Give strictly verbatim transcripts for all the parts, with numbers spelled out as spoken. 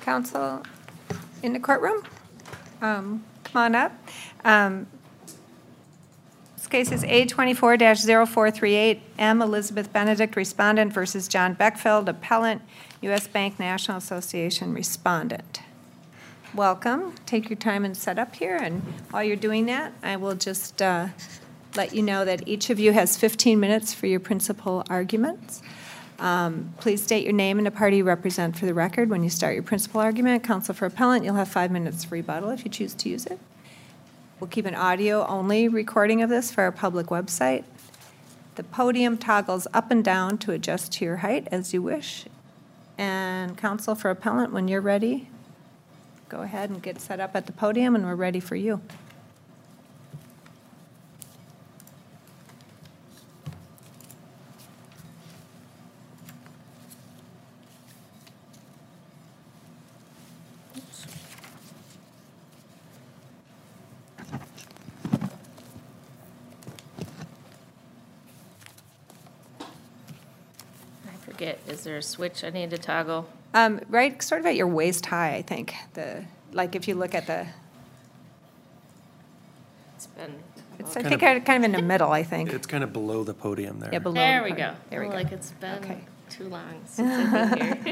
Council in the courtroom? Um, come on up. Um, this case is A twenty-four dash zero four three eight, M. Elizabeth Benedict, respondent, versus John Beckfeld, appellant, U S Bank National Association, respondent. Welcome. Take your time and set up here, and while you're doing that, I will just uh, let you know that each of you has fifteen minutes for your principal arguments. Um, please state your name and the party you represent for the record when you start your principal argument. Counsel for appellant, you'll have five minutes for rebuttal if you choose to use it. We'll keep an audio-only recording of this for our public website. The podium toggles up and down to adjust to your height as you wish. And counsel for appellant, when you're ready, go ahead and get set up at the podium, and we're ready for you. Is there a switch I need to toggle? Um, right, sort of at your waist high, I think. The like if you look at the. It's been. It's I think of, kind of in the middle. I think it's kind of below the podium there. Yeah, below. There the we go. There we oh, go. Like it's been okay. too long since I've been here.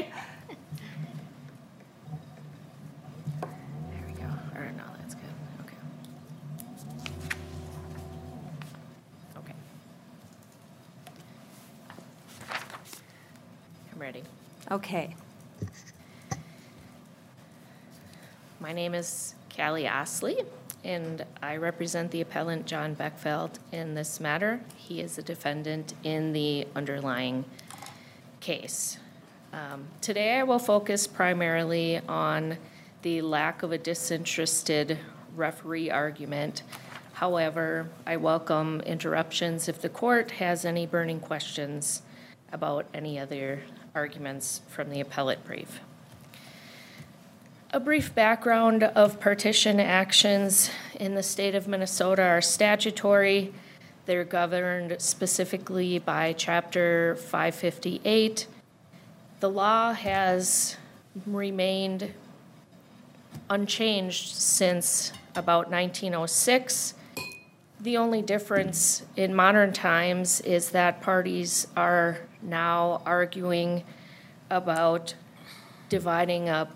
There we go. Or no, that's good. Okay. Okay. I'm ready. Okay. My name is Callie Osley, and I represent the appellant John Beckfeld in this matter. He is a defendant in the underlying case. Um, today I will focus primarily on the lack of a disinterested referee argument. However, I welcome interruptions if the court has any burning questions about any other arguments from the appellate brief. A brief background of partition actions in the state of Minnesota are statutory. They're governed specifically by Chapter five fifty-eight. The law has remained unchanged since about nineteen oh six. The only difference in modern times is that parties are now arguing about dividing up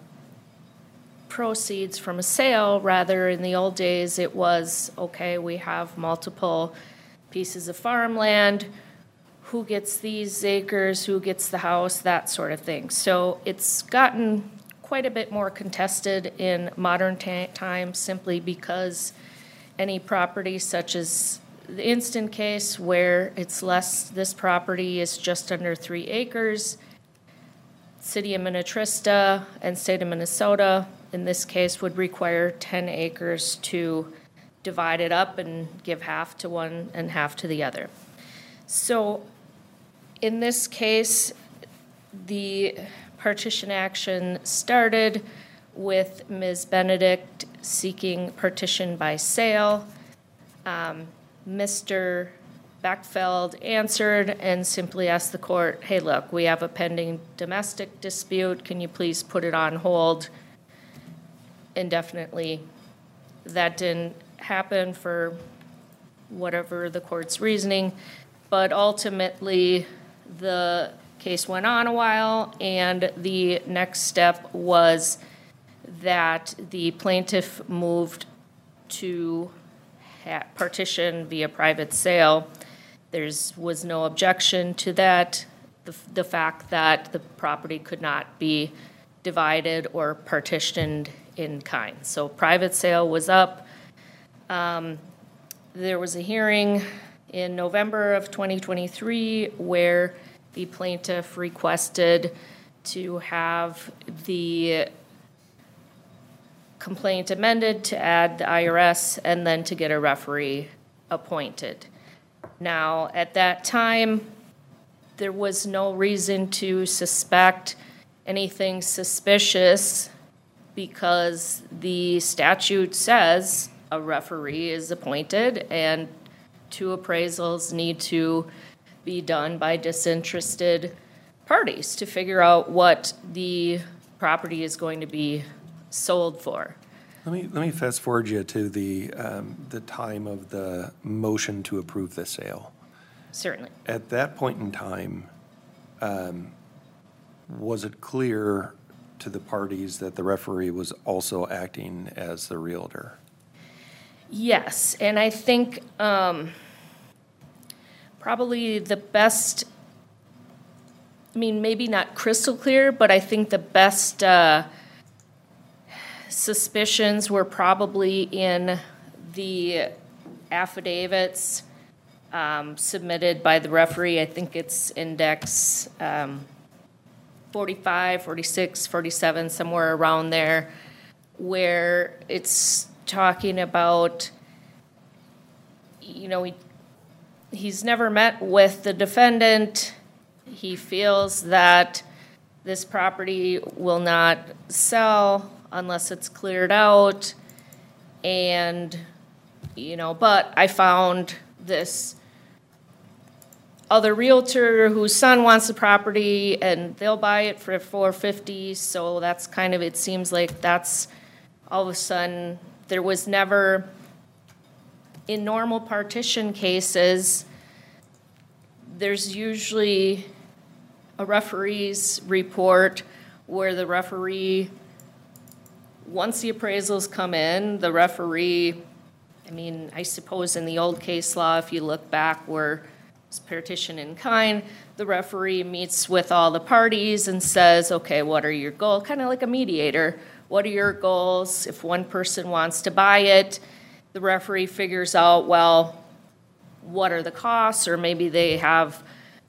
proceeds from a sale, rather in the old days it was, okay, we have multiple pieces of farmland, who gets these acres, who gets the house, that sort of thing. So it's gotten quite a bit more contested in modern ta- times simply because any property such as the instant case where it's less, this property is just under three acres, City of Minnetrista and State of Minnesota, in this case, would require ten acres to divide it up and give half to one and half to the other. So in this case, the partition action started with Miz Benedict seeking partition by sale. Um, Mister Beckfeld answered and simply asked the court, hey, look, we have a pending domestic dispute. Can you please put it on hold indefinitely? That didn't happen for whatever the court's reasoning, but ultimately the case went on a while, and the next step was that the plaintiff moved to ha- partition via private sale. There was no objection to that, the, the fact that the property could not be divided or partitioned in kind. So private sale was up. Um, there was a hearing in November of twenty twenty-three where the plaintiff requested to have the complaint amended to add the I R S and then to get a referee appointed. Now, at that time, there was no reason to suspect anything suspicious because the statute says a referee is appointed and two appraisals need to be done by disinterested parties to figure out what the property is going to be sold for. Let me, let me fast forward you to the, um, the time of the motion to approve the sale. Certainly. At that point in time, um, was it clear to the parties that the referee was also acting as the realtor? Yes, and I think um, probably the best, I mean, maybe not crystal clear, but I think the best uh, suspicions were probably in the affidavits um, submitted by the referee. I think it's index um, forty-five, forty-six, forty-seven, somewhere around there, where it's talking about, you know, he, he's never met with the defendant. He feels that this property will not sell unless it's cleared out. And, you know, but I found this other realtor whose son wants the property and they'll buy it for four fifty. So that's kind of, it seems like that's all of a sudden, there was never, in normal partition cases, there's usually a referee's report where the referee, once the appraisals come in, the referee, I mean, I suppose in the old case law, if you look back where it's partition in kind, the referee meets with all the parties and says, okay, what are your goals? Kind of like a mediator. What are your goals? If one person wants to buy it, the referee figures out, well, what are the costs? Or maybe they have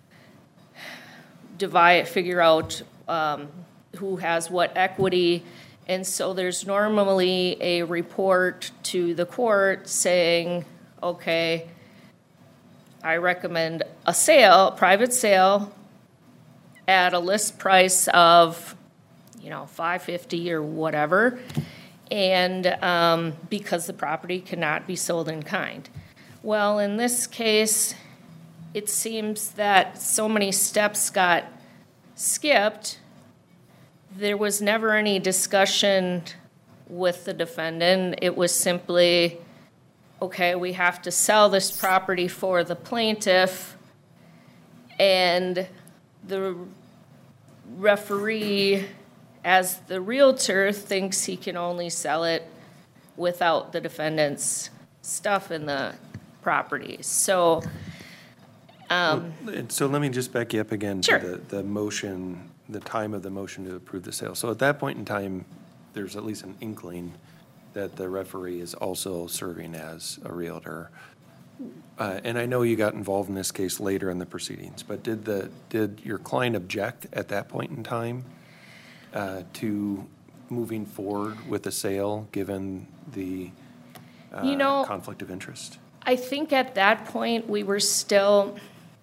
divide, figure out um, who has what equity. And so there's normally a report to the court saying, okay, I recommend a sale, a private sale, at a list price of, you know, five fifty or whatever, and um, because the property cannot be sold in kind. Well, in this case, it seems that so many steps got skipped. There was never any discussion with the defendant. It was simply, okay, we have to sell this property for the plaintiff, and the referee, as the realtor, thinks he can only sell it without the defendant's stuff in the property. So, um, And so let me just back you up again Sure. to the, the motion, the time of the motion to approve the sale. So at that point in time, there's at least an inkling that the referee is also serving as a realtor. Uh, and I know you got involved in this case later in the proceedings, but did the, did your client object at that point in time uh, to moving forward with the sale, given the uh, You know, conflict of interest? I think at that point, we were still,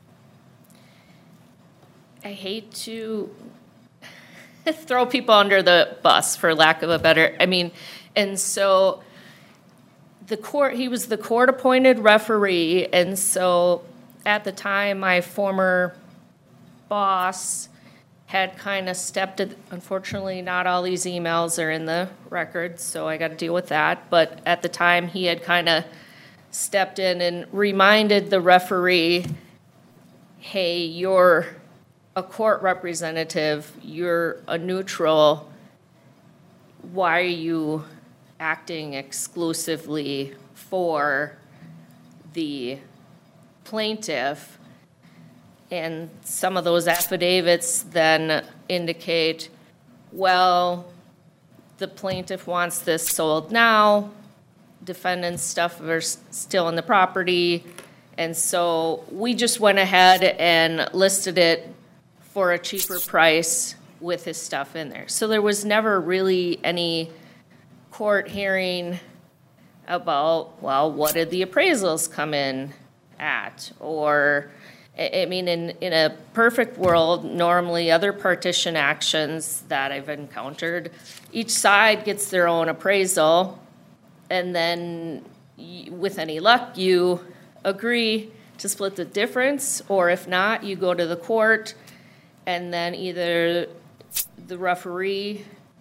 I hate to throw people under the bus, for lack of a better, I mean, and so the court, he was the court-appointed referee, and so at the time, my former boss had kind of stepped it. Unfortunately, not all these emails are in the record, so I got to deal with that. But at the time, he had kind of stepped in and reminded the referee, hey, you're a court representative, you're a neutral, why are you acting exclusively for the plaintiff? And some of those affidavits then indicate, well, the plaintiff wants this sold now, defendant's stuff is still in the property, and so we just went ahead and listed it for a cheaper price with his stuff in there. So there was never really any court hearing about, well, what did the appraisals come in at? Or, I mean, in, in a perfect world, normally other partition actions that I've encountered, each side gets their own appraisal, and then y- with any luck, you agree to split the difference, or if not, you go to the court, and then either the referee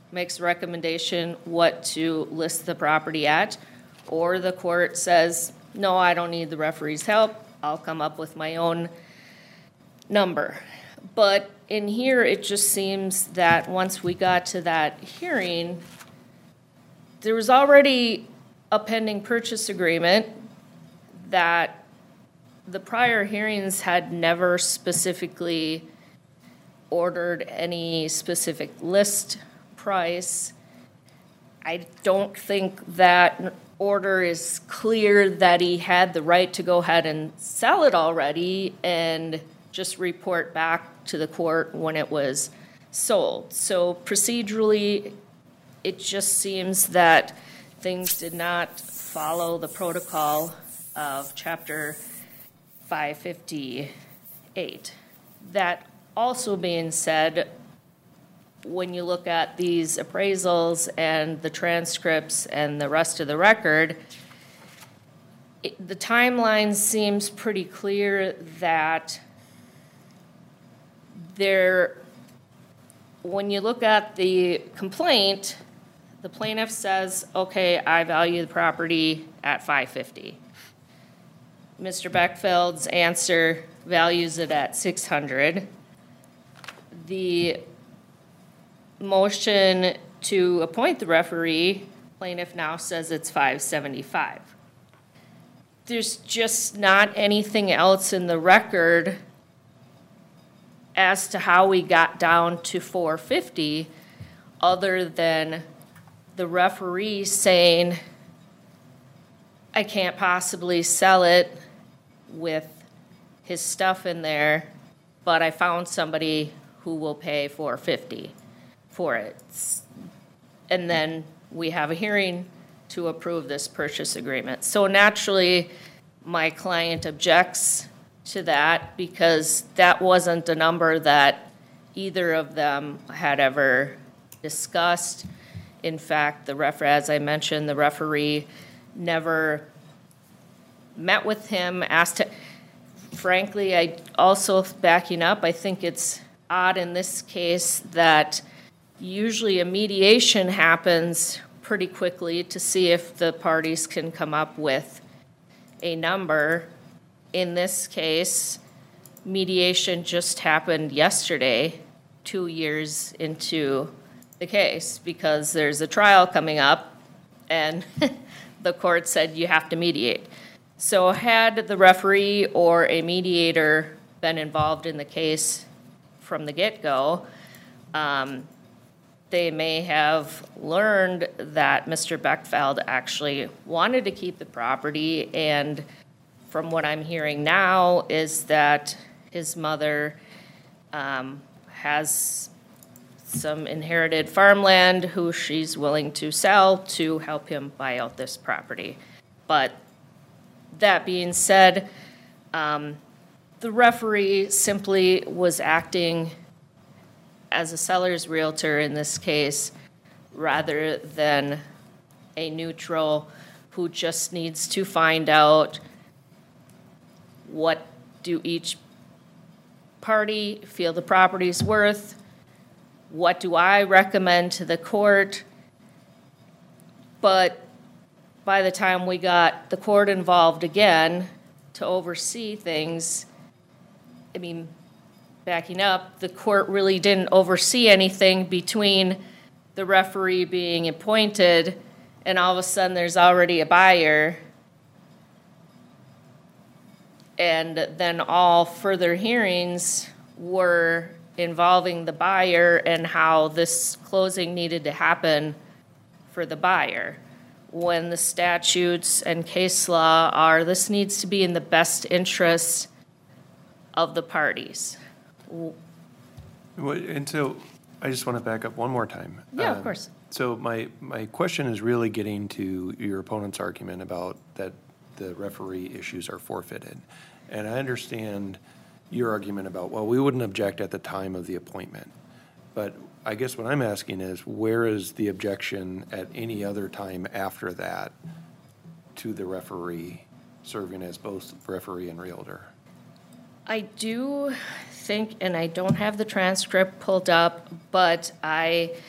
makes a recommendation what to list the property at, or the court says, no, I don't need the referee's help, I'll come up with my own number. But in here, it just seems that once we got to that hearing, there was already a pending purchase agreement that the prior hearings had never specifically ordered any specific list price. I don't think that order is clear that he had the right to go ahead and sell it already and just report back to the court when it was sold. So procedurally, it just seems that things did not follow the protocol of Chapter five fifty-eight. That also being said, when you look at these appraisals and the transcripts and the rest of the record, it, the timeline seems pretty clear that there, when you look at the complaint, the plaintiff says, okay, I value the property at five fifty. Mister Beckfeld's answer values it at six hundred. The motion to appoint the referee, plaintiff now says it's five seventy-five. There's just not anything else in the record as to how we got down to four fifty other than the referee saying, I can't possibly sell it with his stuff in there, but I found somebody who will pay four fifty for it. And then we have a hearing to approve this purchase agreement. So naturally, my client objects to that because that wasn't a number that either of them had ever discussed. In fact, the ref, as I mentioned, the referee never met with him, asked him. Frankly, I also, backing up, I think it's odd in this case that usually a mediation happens pretty quickly to see if the parties can come up with a number. In this case, mediation just happened yesterday, two years into the case, because there's a trial coming up and the court said you have to mediate. So had the referee or a mediator been involved in the case from the get-go, um, they may have learned that Mister Beckfeld actually wanted to keep the property, and from what I'm hearing now is that his mother um, has some inherited farmland who she's willing to sell to help him buy out this property. But that being said, um, the referee simply was acting as a seller's realtor in this case, rather than a neutral who just needs to find out what do each party feel the property's worth, what do I recommend to the court. But by the time we got the court involved again to oversee things, I mean, backing up, the court really didn't oversee anything between the referee being appointed and all of a sudden there's already a buyer. And then all further hearings were involving the buyer and how this closing needed to happen for the buyer. When the statutes and case law are, this needs to be in the best interest of the parties. Well, and so I just want to back up one more time. Yeah, Um, of course. So my, my question is really getting to your opponent's argument about that the referee issues are forfeited. And I understand your argument about, well, we wouldn't object at the time of the appointment. But I guess what I'm asking is, where is the objection at any other time after that to the referee serving as both referee and realtor? I do think, and I don't have the transcript pulled up, but I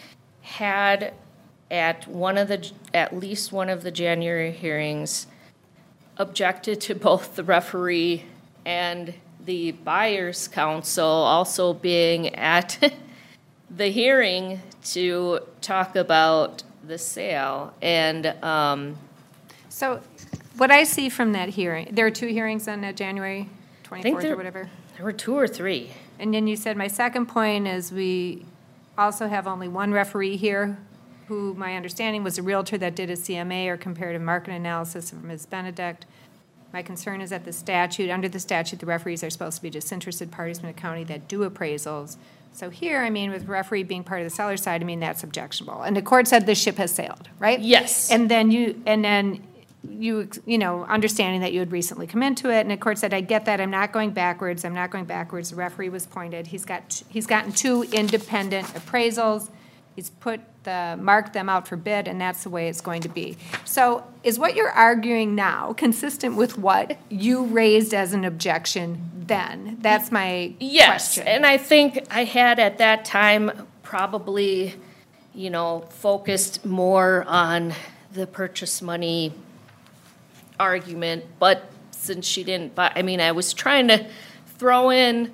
had at one of the, at least one of the January hearings, objected to both the referee and the buyer's counsel also being at the hearing to talk about the sale. And um, So what I see from that hearing, there are two hearings on that January I think twenty-fourth there, or whatever. there were two or three. And then you said, my second point is we also have only one referee here, who my understanding was a realtor that did a C M A or comparative market analysis of Miz Benedict. My concern is that the statute, under the statute, the referees are supposed to be disinterested parties from the county that do appraisals. So here, I mean, with referee being part of the seller side, I mean, that's objectionable. And the court said the ship has sailed, right? Yes. And then you, and then you, you know, understanding that you had recently come into it, and the court said, I get that, I'm not going backwards, I'm not going backwards. The referee was pointed. He's got, he's gotten two independent appraisals. He's put the, marked them out for bid, and that's the way it's going to be. So is what you're arguing now consistent with what you raised as an objection then? That's my Yes, question. and I think I had at that time probably, you know, focused more on the purchase money argument, but since she didn't buy, I mean, I was trying to throw in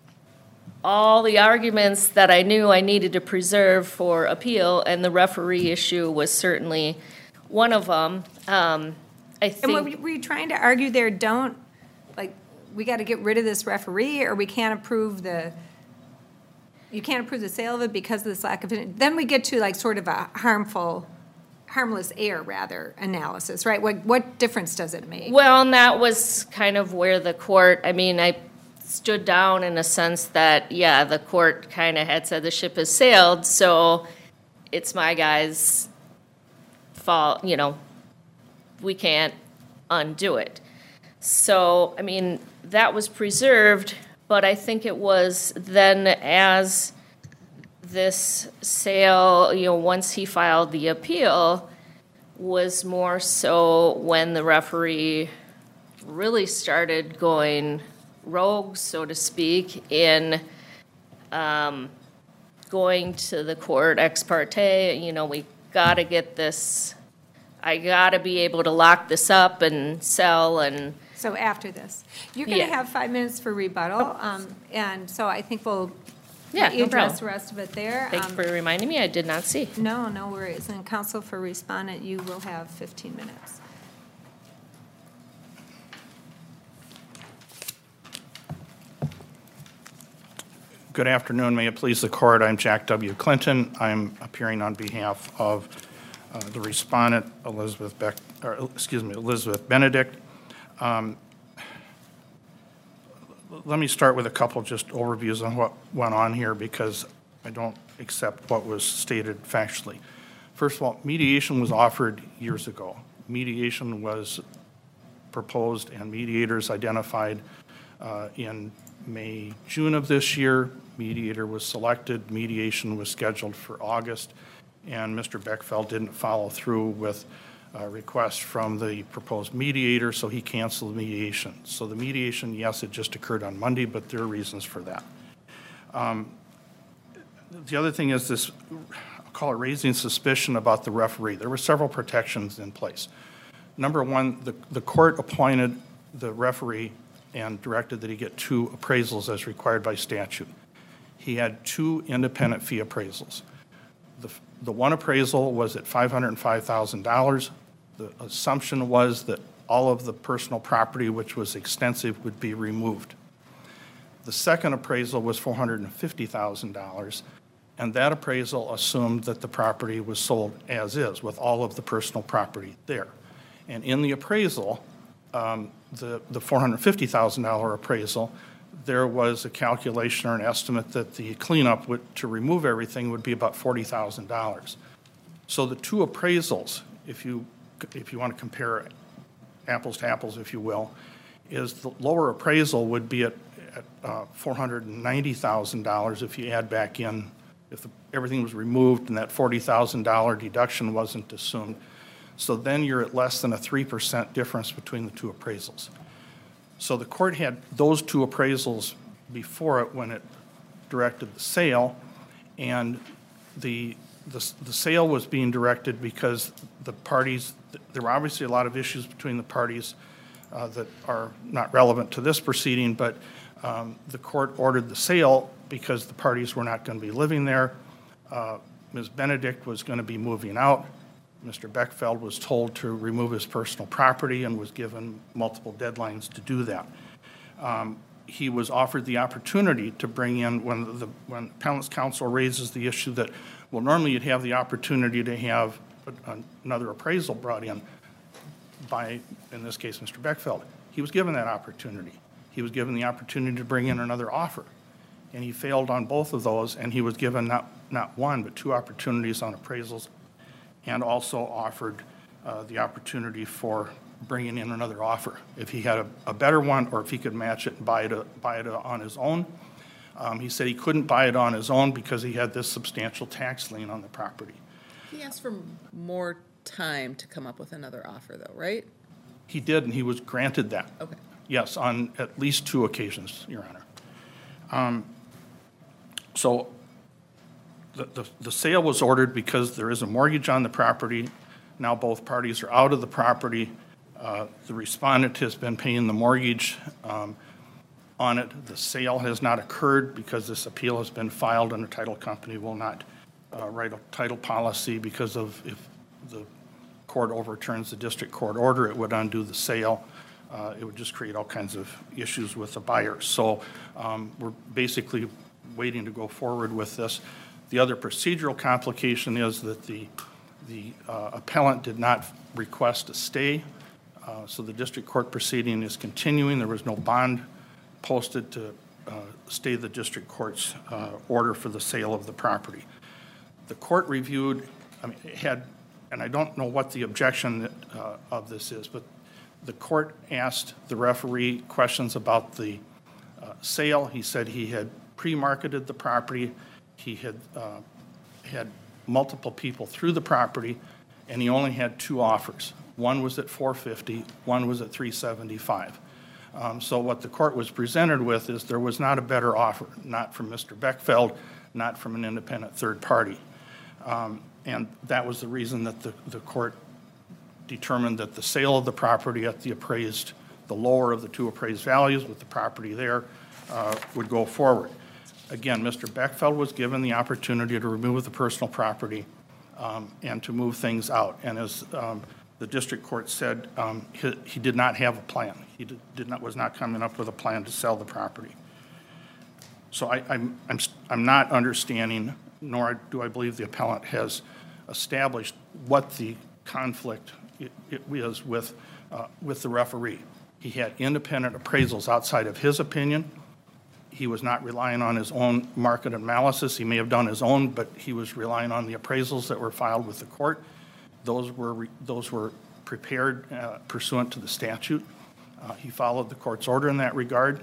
all the arguments that I knew I needed to preserve for appeal, and the referee issue was certainly one of them. Um, I And what think, were you trying to argue there? Don't, like, we got to get rid of this referee, or we can't approve the, you can't approve the sale of it because of this lack of, then we get to like sort of a harmful, harmless error rather analysis, right? What, what difference does it make? well, and that was kind of where the court, I mean, I stood down in a sense that, yeah, the court kind of had said the ship has sailed, so it's my guy's fault, you know, we can't undo it. So, I mean, that was preserved, but I think it was then as this sale, you know, once he filed the appeal, was more so when the referee really started going rogue, so to speak, in um, going to the court ex parte, you know, we got to get this, I got to be able to lock this up and sell and. So after this, you're going to Yeah. have five minutes for rebuttal, um, and so I think we'll Yeah, let you no address problem. the rest of it there. Thank you Um, for reminding me, I did not see. No, no worries. And counsel for respondent, you will have fifteen minutes. Good afternoon. May it please the court. I'm Jack W. Clinton. I'm appearing on behalf of uh, the respondent, Elizabeth Beck, or excuse me, Elizabeth Benedict. Um, let me start with a couple just overviews on what went on here because I don't accept what was stated factually. First of all, mediation was offered years ago. Mediation was proposed and mediators identified uh, in May, June of this year. Mediator was selected, mediation was scheduled for August, and Mister Beckfeld didn't follow through with a request from the proposed mediator, so he canceled the mediation. So the mediation, yes, it just occurred on Monday, but there are reasons for that. Um, the other thing is this, I'll call it raising suspicion about the referee. There were several protections in place. Number one, the, the court appointed the referee and directed that he get two appraisals as required by statute. He had two independent fee appraisals. The, the one appraisal was at five hundred five thousand dollars. The assumption was that all of the personal property, which was extensive, would be removed. The second appraisal was four hundred fifty thousand dollars, and that appraisal assumed that the property was sold as is, with all of the personal property there. And in the appraisal, um, the, the four hundred fifty thousand dollars appraisal, there was a calculation or an estimate that the cleanup would, to remove everything would be about forty thousand dollars. So the two appraisals, if you, if you want to compare apples to apples, if you will, is the lower appraisal would be at, at uh, four hundred ninety thousand dollars if you add back in, if the, everything was removed and that forty thousand dollars deduction wasn't assumed. So then you're at less than a three percent difference between the two appraisals. So the court had those two appraisals before it when it directed the sale, and the the, the sale was being directed because the parties, there were obviously a lot of issues between the parties uh, that are not relevant to this proceeding, but um, the court ordered the sale because the parties were not going to be living there. Uh, Miz Benedict was going to be moving out. Mister Beckfeld was told to remove his personal property and was given multiple deadlines to do that. Um, he was offered the opportunity to bring in, when the when appellant's counsel raises the issue that, well, normally you'd have the opportunity to have a, another appraisal brought in by, in this case, Mister Beckfeld. He was given that opportunity. He was given the opportunity to bring in another offer, and he failed on both of those, and he was given not, not one, but two opportunities on appraisals, and also offered uh, the opportunity for bringing in another offer. If he had a, a better one, or if he could match it and buy it, uh, buy it uh, on his own. Um, he said he couldn't buy it on his own because he had this substantial tax lien on the property. He asked for more time to come up with another offer, though, right? He did, and he was granted that. Okay. Yes, on at least two occasions, Your Honor. Um, so the, the, the sale was ordered because there is a mortgage on the property. Now both parties are out of the property. Uh, the respondent has been paying the mortgage um, on it. The sale has not occurred because this appeal has been filed, and the title company will not uh, write a title policy because of, if the court overturns the district court order, it would undo the sale. Uh, it would just create all kinds of issues with the buyer. So um, we're basically waiting to go forward with this. The other procedural complication is that the, the uh, appellant did not request a stay. Uh, so the district court proceeding is continuing. There was no bond posted to uh, stay the district court's uh, order for the sale of the property. The court reviewed, I mean, it had, and I don't know what the objection that, uh, of this is, but the court asked the referee questions about the uh, sale. He said he had pre-marketed the property. He had uh, had multiple people through the property, and he only had two offers. One was at four fifty, one was at three seventy-five. Um, so what the court was presented with is there was not a better offer, not from Mister Beckfeld, not from an independent third party. Um, and that was the reason that the, the court determined that the sale of the property at the appraised, the lower of the two appraised values with the property there, uh, would go forward. Again, Mister Beckfeld was given the opportunity to remove the personal property um, and to move things out. And as um, the district court said, um, he, he did not have a plan. He did, did not, was not coming up with a plan to sell the property. So I, I'm, I'm, I'm not understanding, nor do I believe the appellant has established what the conflict it, it is with, uh, with the referee. He had independent appraisals outside of his opinion. He was not relying on his own market analysis. He may have done his own, but he was relying on the appraisals that were filed with the court. Those were, re, those were prepared uh, pursuant to the statute. Uh, he followed the court's order in that regard.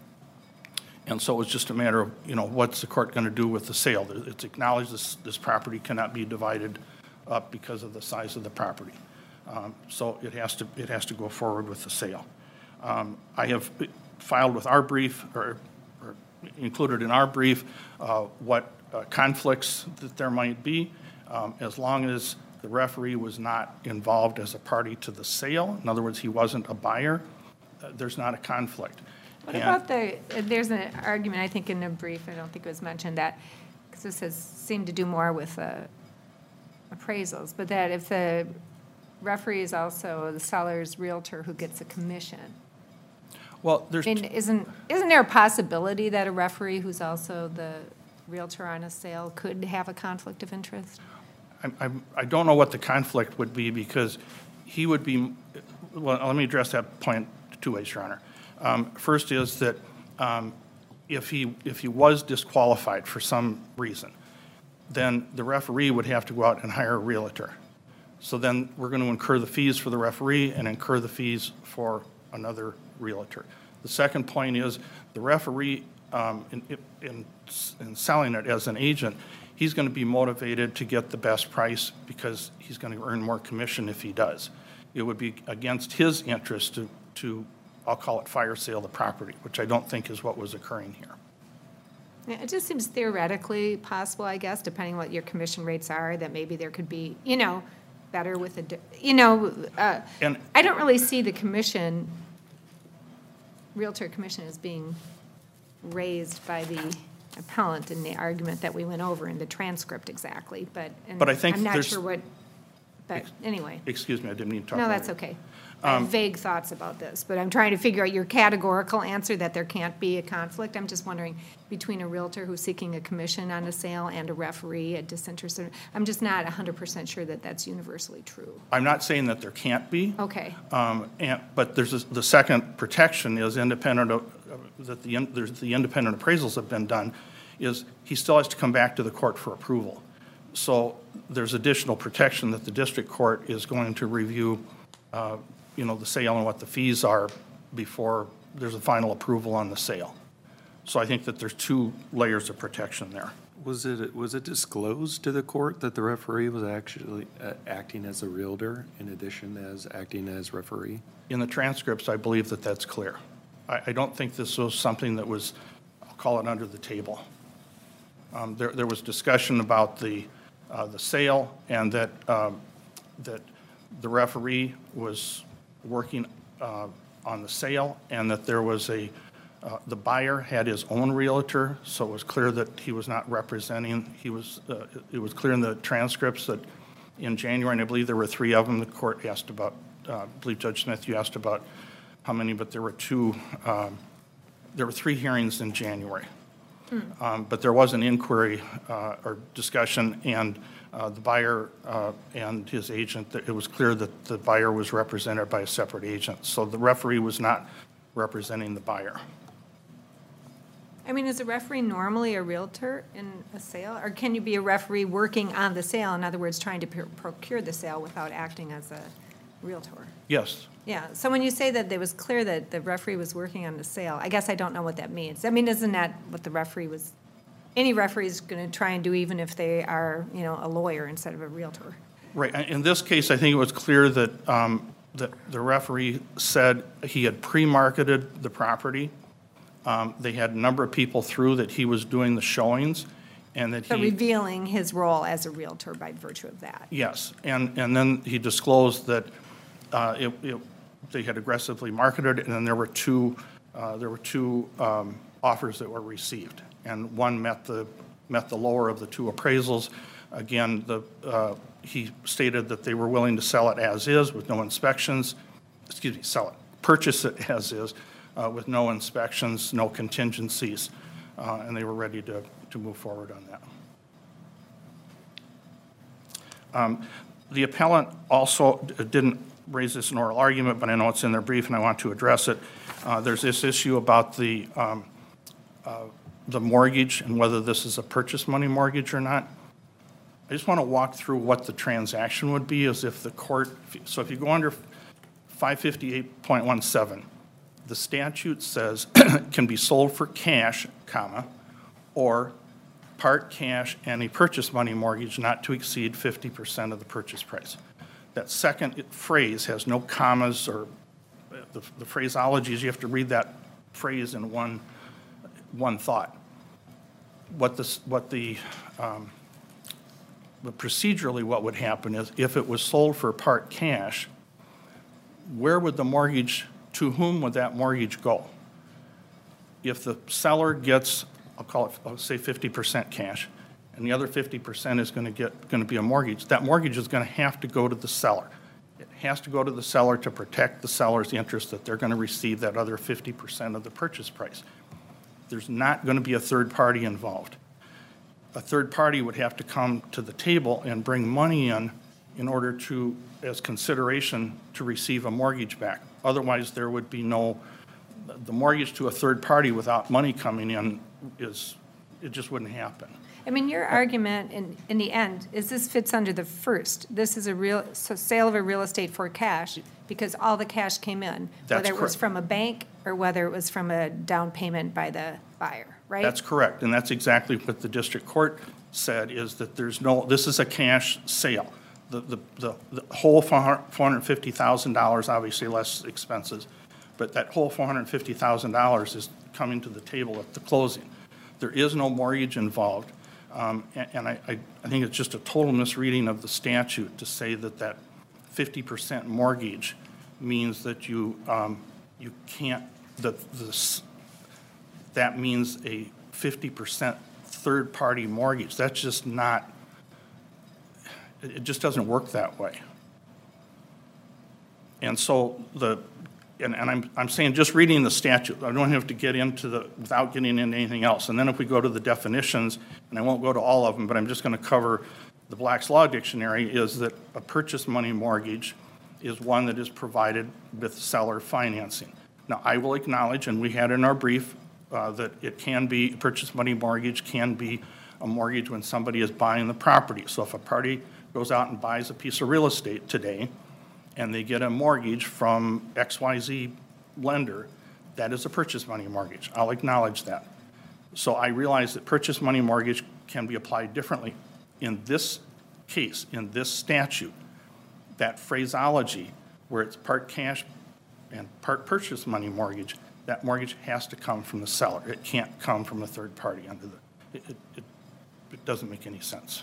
And so it was just a matter of, you know, what's the court going to do with the sale? It's acknowledged this, this property cannot be divided up because of the size of the property. Um, so it has to, it has to go forward with the sale. Um, I have filed with our brief, or, or included in our brief, uh, what uh, conflicts that there might be, um, as long as the referee was not involved as a party to the sale. In other words, he wasn't a buyer. Uh, there's not a conflict. What and about the, there's an argument, I think in the brief, I don't think it was mentioned, that, because this has seemed to do more with uh, appraisals, but that if the referee is also the seller's realtor who gets a commission. Well, there's. I mean, isn't, isn't there a possibility that a referee who's also the realtor on a sale could have a conflict of interest? I'm, I'm, I don't know what the conflict would be, because he would be, well, let me address that point two ways, Your Honor. Um, first is that um, if he, if he was disqualified for some reason, then the referee would have to go out and hire a realtor. So then we're going to incur the fees for the referee and incur the fees for another realtor. The second point is the referee, um, in, in, in selling it as an agent, he's going to be motivated to get the best price because he's going to earn more commission if he does. It would be against his interest to, to I'll call it fire sale the property, which I don't think is what was occurring here. Yeah, it just seems theoretically possible, I guess, depending what your commission rates are, that maybe there could be, you know, better with a, di- you know, uh, And- I don't really see the commission, Realtor commission as being raised by the appellant in the argument that we went over in the transcript exactly, but, and But I think I'm not there's- sure what, but anyway. Excuse me, I didn't mean to talk. No, over that's you. okay. I have vague thoughts about this, but I'm trying to figure out your categorical answer that there can't be a conflict. I'm just wondering, between a Realtor who's seeking a commission on a sale and a referee, a disinterested, I'm just not one hundred percent sure that that's universally true. I'm not saying that there can't be. Okay, Um, and, but there's, a- the second protection is independent of, that the, in- there's, the independent appraisals have been done, is he still has to come back to the court for approval. So there's additional protection that the district court is going to review, uh, you know, the sale and what the fees are before there's a final approval on the sale. So I think that there's two layers of protection there. Was it, was it disclosed to the court that the referee was actually uh, acting as a realtor in addition as acting as referee? In the transcripts, I believe that that's clear. I, I don't think this was something that was, I'll call it under the table. Um, There, there was discussion about the, uh, the sale and that, um, that the referee was working uh, on the sale and that there was a, uh, the buyer had his own realtor, so it was clear that he was not representing, he was, uh, it was clear in the transcripts that in January, and I believe there were three of them, the court asked about, uh, I believe Judge Smith, you asked about how many, but there were two, um, there were three hearings in January. Um, But there was an inquiry uh, or discussion, and uh, the buyer uh, and his agent, that it was clear that the buyer was represented by a separate agent. So the referee was not representing the buyer. I mean, is a referee normally a Realtor in a sale? Or can you be a referee working on the sale, in other words, trying to pr- procure the sale without acting as a Realtor? Yes. Yeah, so when you say that it was clear that the referee was working on the sale, I guess I don't know what that means. I mean, isn't that what the referee was, any referee is going to try and do even if they are, you know, a lawyer instead of a Realtor? Right. In this case, I think it was clear that, um, that the referee said he had pre-marketed the property. Um, They had a number of people through that he was doing the showings, and that So he... revealing his role as a Realtor by virtue of that. Yes, and, and then he disclosed that uh, it, it, they had aggressively marketed it, and then there were two, uh, there were two um, offers that were received. And one met the, met the lower of the two appraisals. Again, the, uh, he stated that they were willing to sell it as is with no inspections, excuse me, sell it, purchase it as is uh, with no inspections, no contingencies, uh, and they were ready to, to move forward on that. Um, The appellant also d- didn't raise this in oral argument, but I know it's in their brief and I want to address it. Uh, There's this issue about the, um, uh, the mortgage and whether this is a purchase money mortgage or not. I just want to walk through what the transaction would be as if the court, so if you go under five fifty-eight point one seven, the statute says can be sold for cash, comma, or part cash and a purchase money mortgage not to exceed fifty percent of the purchase price. That second phrase has no commas or the, the phraseology is you have to read that phrase in one, one thought. What this, what the, um, but procedurally what would happen is if it was sold for part cash, where would the mortgage, to whom would that mortgage go? If the seller gets, I'll call it, I'll say fifty percent cash, and the other fifty percent is going to get, going to be a mortgage, that mortgage is going to have to go to the seller. It has to go to the seller to protect the seller's interest that they're going to receive that other fifty percent of the purchase price. There's not going to be a third party involved. A third party would have to come to the table and bring money in in order to, as consideration, to receive a mortgage back. Otherwise, there would be no, the mortgage to a third party without money coming in is, it just wouldn't happen. I mean, your argument in, in the end is this fits under the first. This is a real, so sale of a real estate for cash because all the cash came in. That's whether it was correct. from a bank or whether it was from a down payment by the buyer, right? That's correct, and that's exactly what the district court said, is that there's no, this is a cash sale. The, the, the the whole four hundred fifty thousand dollars, obviously less expenses, but that whole four hundred fifty thousand dollars is coming to the table at the closing. There is no mortgage involved. Um, and and I, I, I think it's just a total misreading of the statute to say that that fifty percent mortgage means that you, um, you can't, that this, that means a fifty percent third-party mortgage. That's just not, it it just doesn't work that way. And so the, and, and I'm, I'm saying just reading the statute, I don't have to get into the, without getting into anything else. And then if we go to the definitions, and I won't go to all of them, but I'm just going to cover the Black's Law Dictionary, is that a purchase money mortgage is one that is provided with seller financing. Now, I will acknowledge, and we had in our brief, uh, that it can be, purchase money mortgage can be a mortgage when somebody is buying the property. So if a party goes out and buys a piece of real estate today, and they get a mortgage from X Y Z lender, that is a purchase money mortgage. I'll acknowledge that. So I realize that purchase money mortgage can be applied differently. In this case, in this statute, that phraseology where it's part cash and part purchase money mortgage, that mortgage has to come from the seller. It can't come from a third party under the, it, it, it, it doesn't make any sense.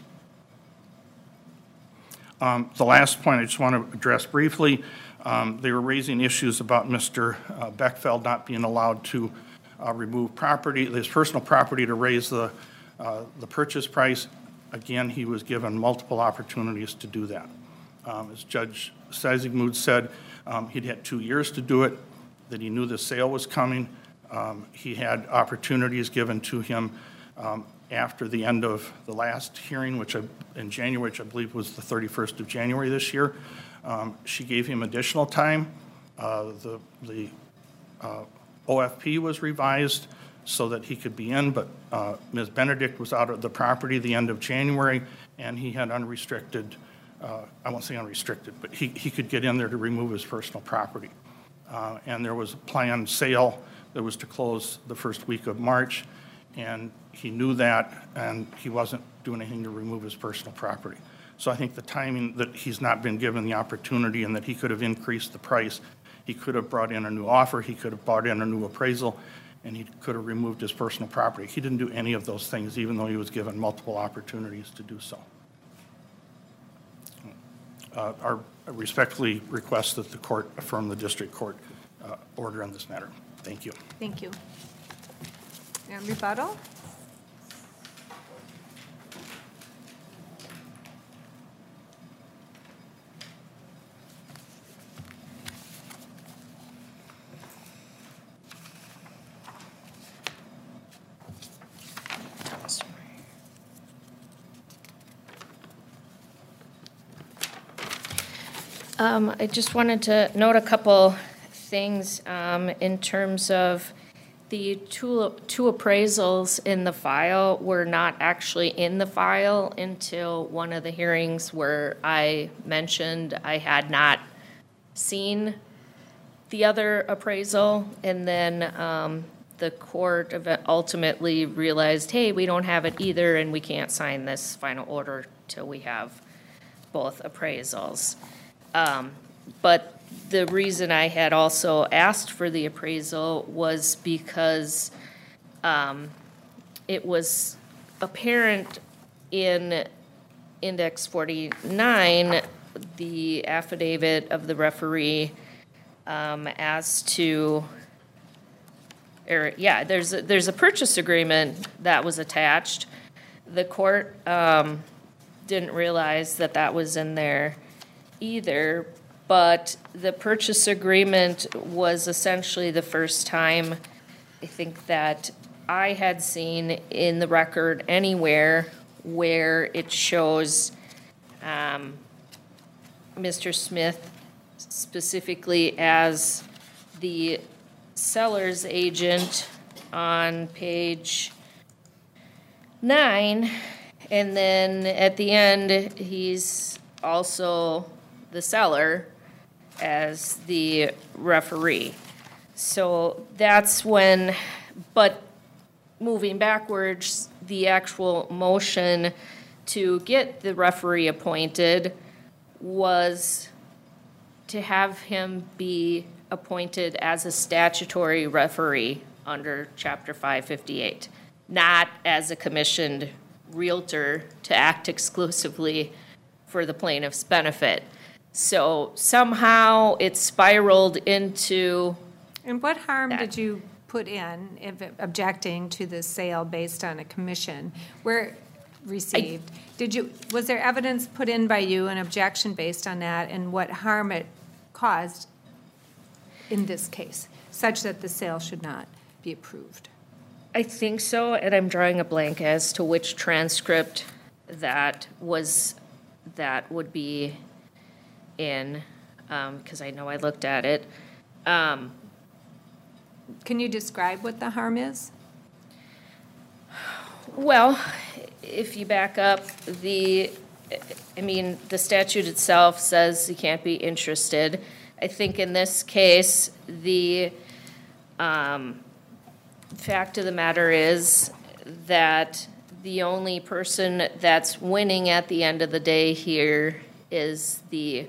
Um, the last point I just want to address briefly, um, they were raising issues about Mister Uh, Beckfeld not being allowed to uh, remove property, his personal property, to raise the, uh, the purchase price. Again, he was given multiple opportunities to do that. Um, as Judge Seisigmuth said, um, he'd had two years to do it, that he knew the sale was coming. Um, he had opportunities given to him um, after the end of the last hearing, which I, in January, which I believe was the thirty-first of January this year. Um, she gave him additional time. Uh, the the uh, O F P was revised so that he could be in, but uh, Miz Benedict was out of the property the end of January, and he had unrestricted, uh, I won't say unrestricted, but he, he could get in there to remove his personal property. Uh, and there was a planned sale that was to close the first week of March, and he knew that, and he wasn't doing anything to remove his personal property. So I think the timing that he's not been given the opportunity and that he could have increased the price, he could have brought in a new offer, he could have brought in a new appraisal, and he could have removed his personal property. He didn't do any of those things, even though he was given multiple opportunities to do so. Uh, our I respectfully request that the court affirm the district court uh, order on this matter. Thank you. Thank you. And rebuttal? Um, I just wanted to note a couple things um, in terms of the two, two appraisals in the file were not actually in the file until one of the hearings where I mentioned I had not seen the other appraisal, and then um, the court ultimately realized, hey, we don't have it either, and we can't sign this final order till we have both appraisals. Um, but the reason I had also asked for the appraisal was because um, it was apparent in Index forty-nine, the affidavit of the referee um, as to, or yeah, there's a, there's a purchase agreement that was attached. The court um, didn't realize that that was in there either, but the purchase agreement was essentially the first time I think that I had seen in the record anywhere where it shows um, Mister Smith specifically as the seller's agent on page nine, and then at the end he's also the seller as the referee. So that's when, but moving backwards, the actual motion to get the referee appointed was to have him be appointed as a statutory referee under Chapter five fifty-eight, not as a commissioned realtor to act exclusively for the plaintiff's benefit. So somehow it spiraled into, And what harm That- did you put in if objecting to the sale based on a commission where received? Did you, was there evidence put in by you, an objection based on that, and what harm it caused in this case, such that the sale should not be approved? I think so, and I'm drawing a blank as to which transcript that was, that would be in, because I know I looked at it. Um, Can you describe what the harm is? Well, if you back up, the, I mean, the statute itself says you can't be interested. I think in this case, the um, fact of the matter is that the only person that's winning at the end of the day here is the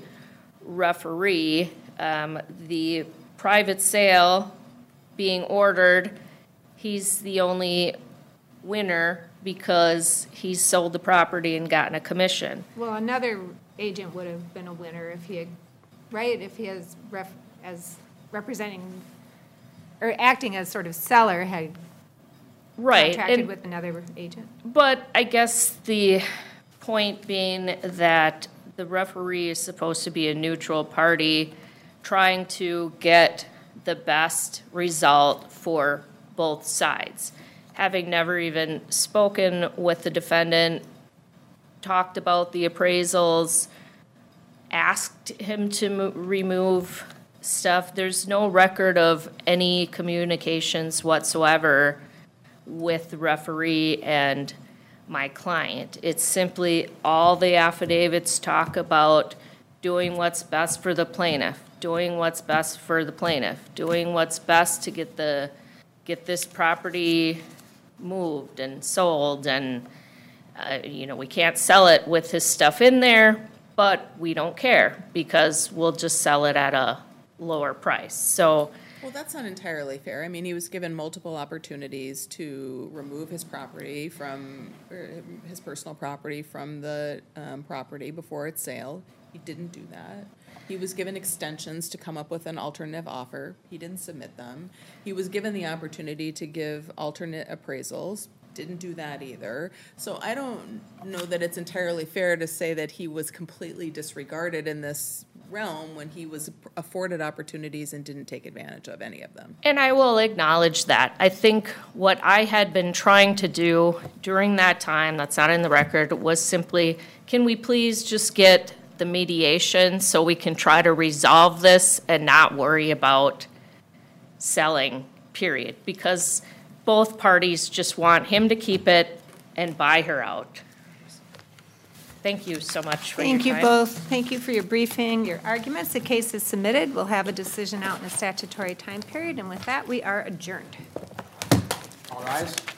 referee. Um, the private sale being ordered, he's the only winner because he's sold the property and gotten a commission. Well, another agent would have been a winner if he had, right, if he has ref, as representing, or acting as sort of seller had Right. contracted and- with another agent. But I guess the point being that the referee is supposed to be a neutral party trying to get the best result for both sides. Having never even spoken with the defendant, talked about the appraisals, asked him to mo- remove stuff, there's no record of any communications whatsoever with the referee and my client. It's simply all the affidavits talk about doing what's best for the plaintiff, doing what's best for the plaintiff, doing what's best to get the, get this property moved and sold, and, uh, you know, we can't sell it with his stuff in there, but we don't care because we'll just sell it at a lower price. So, Well, that's not entirely fair. I mean, he was given multiple opportunities to remove his property from, or his personal property from the um, property before its sale. He didn't do that. He was given extensions to come up with an alternative offer. He didn't submit them. He was given the opportunity to give alternate appraisals. Didn't do that either. So I don't know that it's entirely fair to say that he was completely disregarded in this realm when he was afforded opportunities and didn't take advantage of any of them. and I will acknowledge that. I think what I had been trying to do during that time, that's not in the record, was simply, can we please just get the mediation so we can try to resolve this and not worry about selling, period? Because both parties just want him to keep it and buy her out. Thank you so much for your time. Thank you both. Thank you for your briefing, your arguments. The case is submitted. We'll have a decision out in a statutory time period, and with that, we are adjourned. All rise.